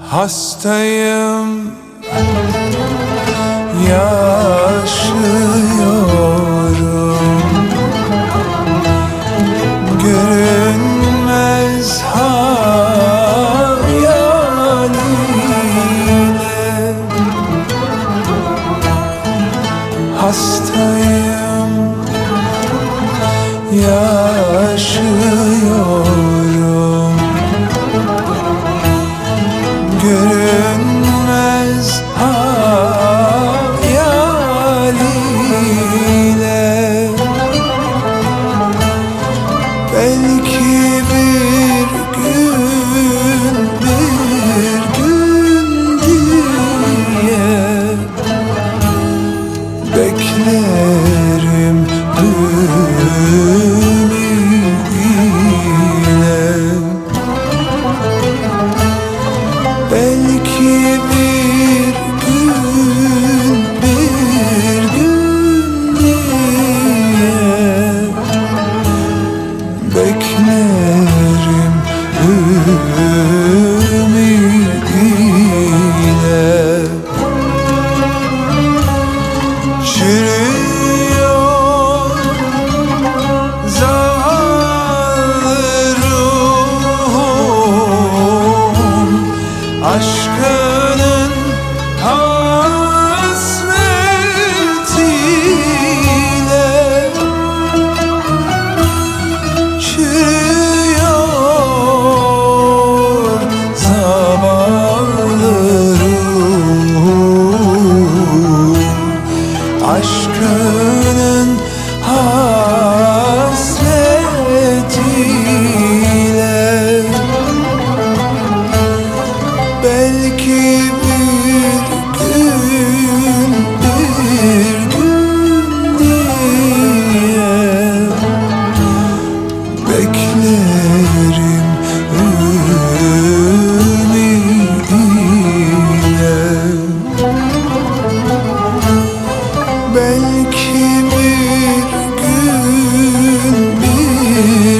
Hastayım, yaşıyorum, görünmez hayaliyle. Hastayım, yaşıyorum, görünmez hayaliyle. Belki bir gün diye beklerim ümidiyle. Belki bir gün diye beklerim ümidiyle. Çürüyor zavallı ruhum, aşkının hasretiyle. Çürüyor zavallı ruhum, aşkının hasretiyle. Belki bir gün diye beklerim ümidiyle. Belki bir gün